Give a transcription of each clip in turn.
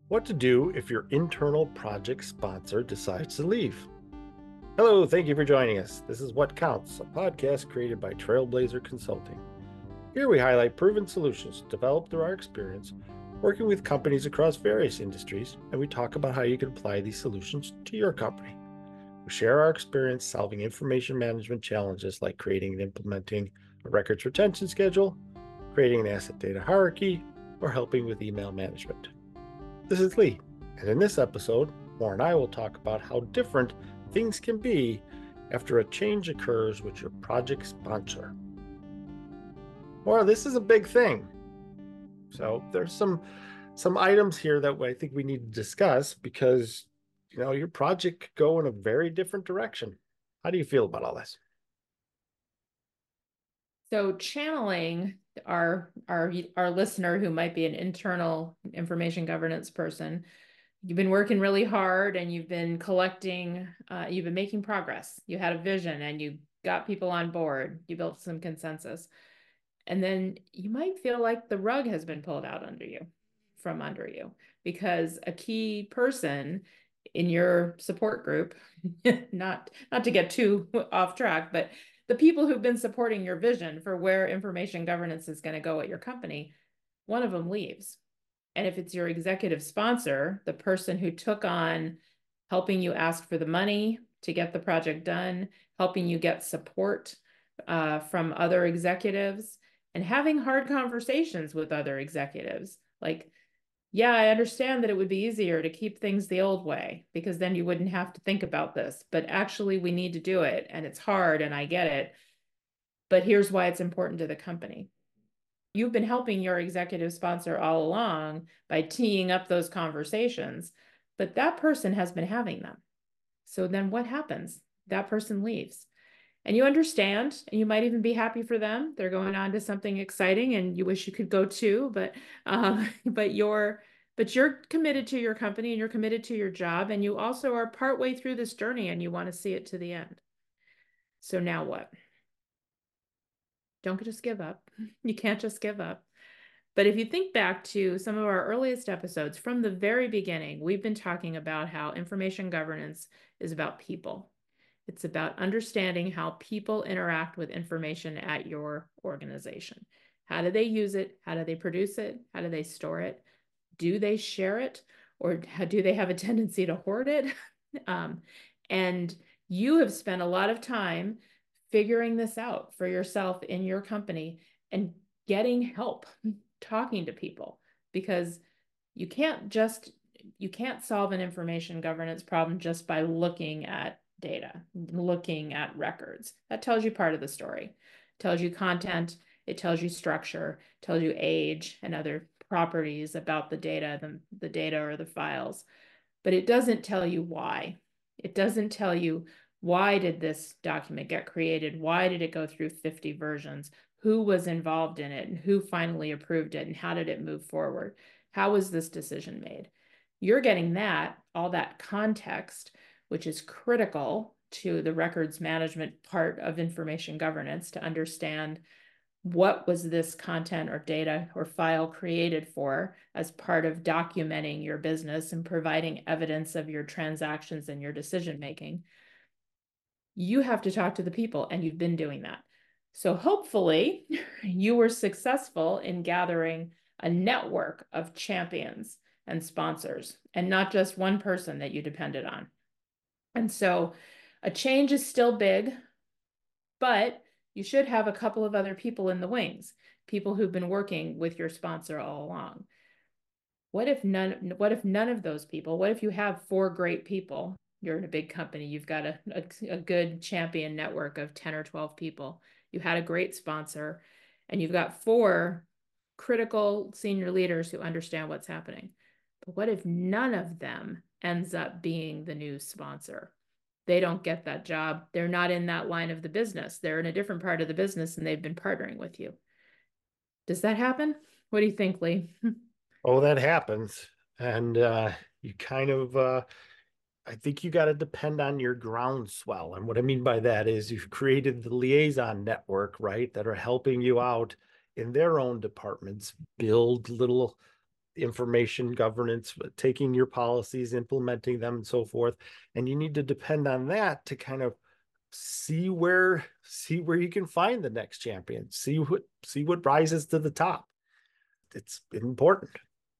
What to do if your internal project sponsor decides to leave. Hello, thank you for joining us. This is What Counts, a podcast created by Trailblazer Consulting. Here we highlight proven solutions developed through our experience working with companies across various industries, and we talk about how you can apply these solutions to your company. We share our experience solving information management challenges like creating and implementing a records retention schedule, creating an asset data hierarchy, or helping with email management. This is Lee, and in this episode, Moore and I will talk about how different things can be after a change occurs with your project sponsor. Moore, this is a big thing. So there's some items here that I think we need to discuss because your project could go in a very different direction. How do you feel about all this? So channeling our listener who might be an internal information governance person, you've been working really hard and you've been collecting, you've been making progress. You had a vision and you got people on board. You built some consensus. And then you might feel like the rug has been pulled out from under you, because a key person in your support group, not to get too off track, but the people who've been supporting your vision for where information governance is going to go at your company, one of them leaves. And if it's your executive sponsor, the person who took on helping you ask for the money to get the project done, helping you get support from other executives, and having hard conversations with other executives, like, yeah, I understand that it would be easier to keep things the old way because then you wouldn't have to think about this. But actually, we need to do it and it's hard and I get it. But here's why it's important to the company. You've been helping your executive sponsor all along by teeing up those conversations, but that person has been having them. So then what happens? That person leaves. And you understand, and you might even be happy for them. They're going on to something exciting, and you wish you could go too. But you're committed to your company, and you're committed to your job, and you also are partway through this journey, and you want to see it to the end. So now what? Don't just give up. You can't just give up. But if you think back to some of our earliest episodes from the very beginning, we've been talking about how information governance is about people. It's about understanding how people interact with information at your organization. How do they use it? How do they produce it? How do they store it? Do they share it? Or do they have a tendency to hoard it? Um, and you have spent a lot of time figuring this out for yourself in your company and getting help, talking to people, because you can't just you can't solve an information governance problem just by looking at data, looking at records. That tells you part of the story. It tells you content, it tells you structure, it tells you age and other properties about the data or the files. But it doesn't tell you why. It doesn't tell you, why did this document get created? Why did it go through 50 versions? Who was involved in it and who finally approved it and how did it move forward? How was this decision made? You're getting all that context, which is critical to the records management part of information governance, to understand what was this content or data or file created for as part of documenting your business and providing evidence of your transactions and your decision making. You have to talk to the people, and you've been doing that. So hopefully you were successful in gathering a network of champions and sponsors, and not just one person that you depended on. And so a change is still big, but you should have a couple of other people in the wings, people who've been working with your sponsor all along. What if none of those people, what if you have four great people? You're in a big company, you've got a good champion network of 10 or 12 people. You had a great sponsor, and you've got four critical senior leaders who understand what's happening. But what if none of them ends up being the new sponsor? They don't get that job. They're not in that line of the business. They're in a different part of the business and they've been partnering with you. Does that happen? What do you think, Lee? Oh, that happens. And you kind of, I think you got to depend on your groundswell. And what I mean by that is you've created the liaison network, right, that are helping you out in their own departments build little information governance, taking your policies, implementing them, and so forth. And you need to depend on that to kind of see where you can find the next champion, see what rises to the top. It's important.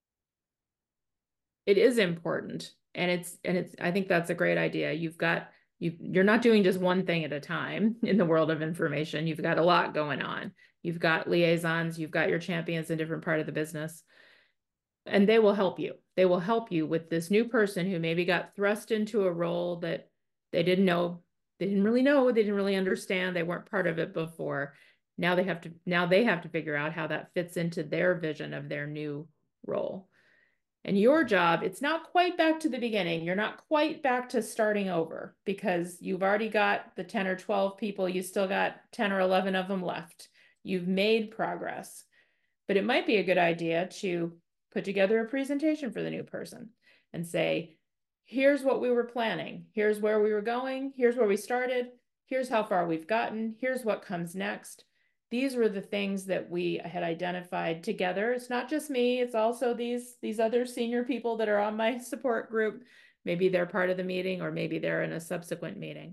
It is important. And it's I think that's a great idea. You're not doing just one thing at a time in the world of information. You've got a lot going on. You've got liaisons, you've got your champions in different part of the business, and they will help you. They will help you with this new person who maybe got thrust into a role that they didn't know, they didn't really understand, they weren't part of it before. Now they have to figure out how that fits into their vision of their new role. And your job, it's not quite back to the beginning. You're not quite back to starting over because you've already got the 10 or 12 people. You still got 10 or 11 of them left. You've made progress. But it might be a good idea to put together a presentation for the new person and say, here's what we were planning. Here's where we were going. Here's where we started. Here's how far we've gotten. Here's what comes next. These were the things that we had identified together. It's not just me, it's also these other senior people that are on my support group. Maybe they're part of the meeting or maybe they're in a subsequent meeting.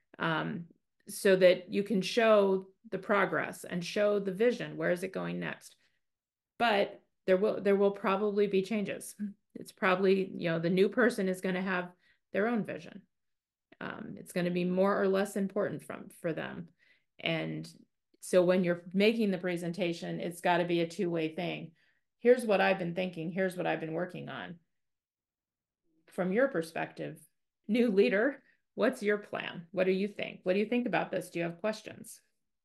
So that you can show the progress and show the vision. Where is it going next? But there will probably be changes. It's probably, the new person is going to have their own vision. It's going to be more or less important for them. And so when you're making the presentation, it's got to be a two-way thing. Here's what I've been thinking. Here's what I've been working on. From your perspective, new leader, what's your plan? What do you think? What do you think about this? Do you have questions?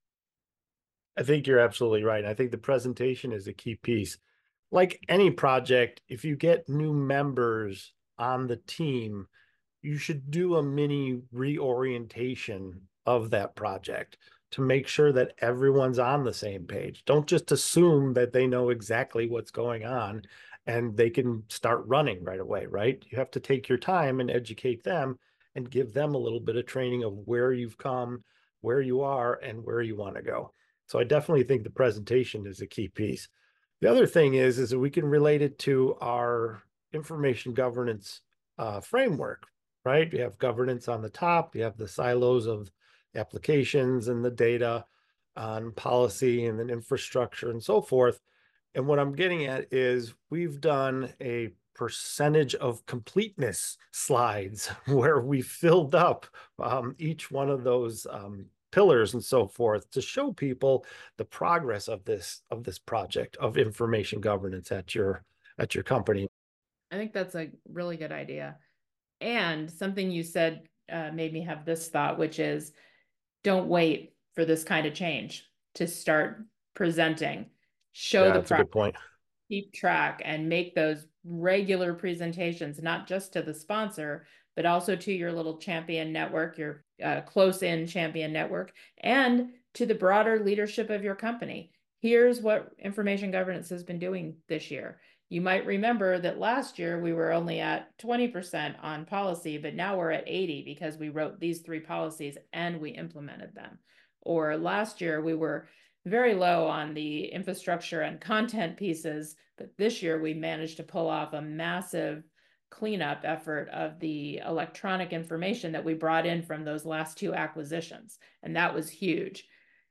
I think you're absolutely right. I think the presentation is a key piece. Like any project, if you get new members on the team, you should do a mini reorientation of that project to make sure that everyone's on the same page. Don't just assume that they know exactly what's going on and they can start running right away, right? You have to take your time and educate them and give them a little bit of training of where you've come, where you are, and where you want to go. So I definitely think the presentation is a key piece. The other thing is that we can relate it to our information governance framework, right? You have governance on the top, you have the silos of applications and the data on policy and then infrastructure and so forth. And what I'm getting at is we've done a percentage of completeness slides where we filled up each one of those pillars and so forth to show people the progress of this project of information governance at your company. I think that's a really good idea. And something you said made me have this thought, which is don't wait for this kind of change to start presenting. Show Yeah, the that's a good point. keep track and make those regular presentations, not just to the sponsor, but also to your little champion network, your close-in champion network, and to the broader leadership of your company. Here's what information governance has been doing this year. You might remember that last year we were only at 20% on policy, but now we're at 80 because we wrote these 3 policies and we implemented them. Or last year we were very low on the infrastructure and content pieces, but this year we managed to pull off a massive cleanup effort of the electronic information that we brought in from those last 2 acquisitions, and that was huge.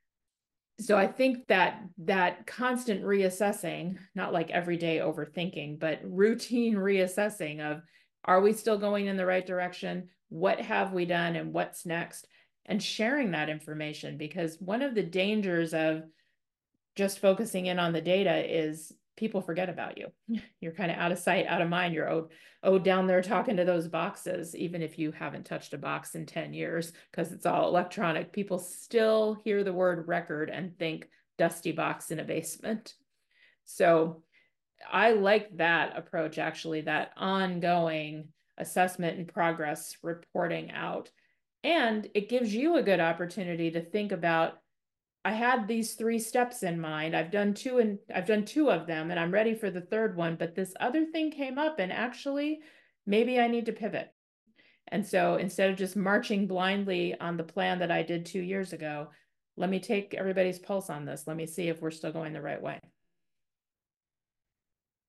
So I think that constant reassessing, not like everyday overthinking, but routine reassessing of, are we still going in the right direction? What have we done and what's next? And sharing that information, because one of the dangers of just focusing in on the data is people forget about you. You're kind of out of sight, out of mind. You're down there talking to those boxes, even if you haven't touched a box in 10 years, because it's all electronic. People still hear the word record and think dusty box in a basement. So I like that approach, actually, that ongoing assessment and progress reporting out. And it gives you a good opportunity to think about, I had these 3 steps in mind. I've done 2 of them and I'm ready for the third one, but this other thing came up and actually maybe I need to pivot. And so instead of just marching blindly on the plan that I did 2 years ago, let me take everybody's pulse on this. Let me see if we're still going the right way.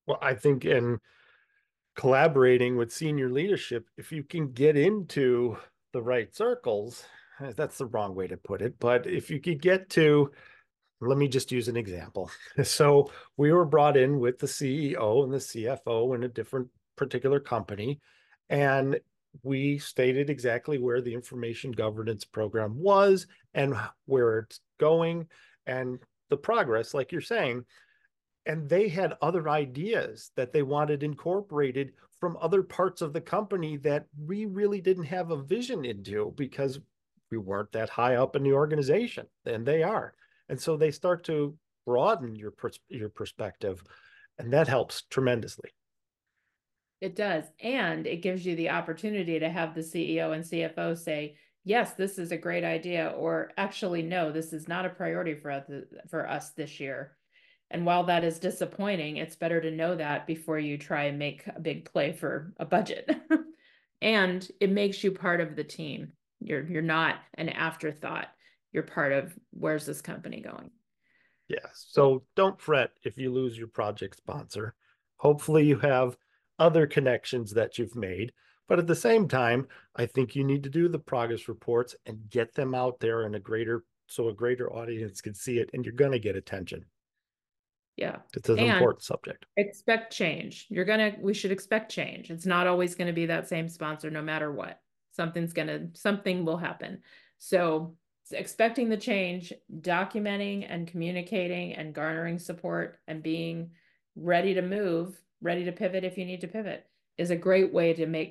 Well, I think in collaborating with senior leadership, if you can get into the right circles, that's the wrong way to put it, but if you could get to, let me just use an example. So we were brought in with the CEO and the CFO in a different particular company, and we stated exactly where the information governance program was and where it's going and the progress, like you're saying. And they had other ideas that they wanted incorporated from other parts of the company that we really didn't have a vision into because we weren't that high up in the organization, and they are. And so they start to broaden your perspective, and that helps tremendously. It does. And it gives you the opportunity to have the CEO and CFO say, yes, this is a great idea, or actually, no, this is not a priority for us this year. And while that is disappointing, it's better to know that before you try and make a big play for a budget. And it makes you part of the team. You're not an afterthought. You're part of where's this company going? Yes. So don't fret if you lose your project sponsor. Hopefully, you have other connections that you've made. But at the same time, I think you need to do the progress reports and get them out there in a greater, so a greater audience can see it, and you're going to get attention. Yeah. It's an And important subject. expect change. We should expect change. It's not always going to be that same sponsor no matter what. Something will happen. So expecting the change, documenting and communicating and garnering support and being ready to move, ready to pivot if you need to pivot is a great way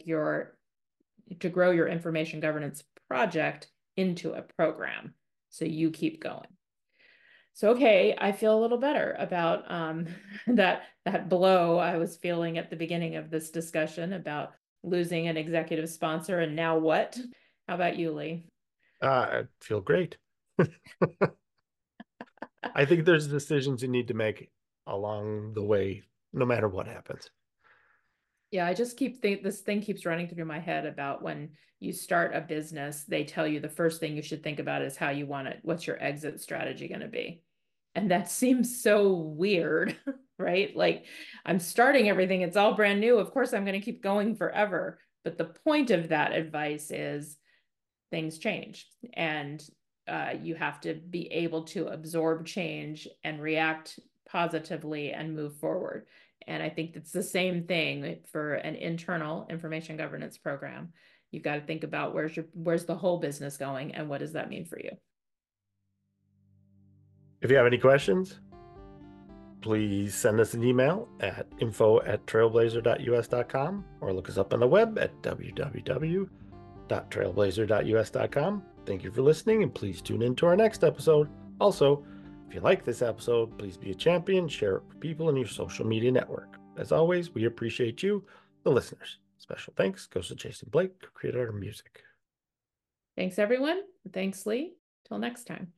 to grow your information governance project into a program. So you keep going. So, okay, I feel a little better about that blow I was feeling at the beginning of this discussion about losing an executive sponsor and now what? How about you, Lee? I feel great. I think there's decisions you need to make along the way, no matter what happens. Yeah, I just this thing keeps running through my head about when you start a business, they tell you the first thing you should think about is how you want it, what's your exit strategy going to be? And that seems so weird, right? Like I'm starting everything, it's all brand new. Of course, I'm going to keep going forever. But the point of that advice is things change and you have to be able to absorb change and react positively and move forward. And I think it's the same thing for an internal information governance program. You've got to think about where's the whole business going and what does that mean for you? If you have any questions, please send us an email at info@trailblazer.us.com or look us up on the web at www.trailblazer.us.com. Thank you for listening, and please tune in to our next episode. Also, if you like this episode, please be a champion, share it with people in your social media network. As always, we appreciate you, the listeners. Special thanks goes to Jason Blake, who created our music. Thanks, everyone. Thanks, Lee. Till next time.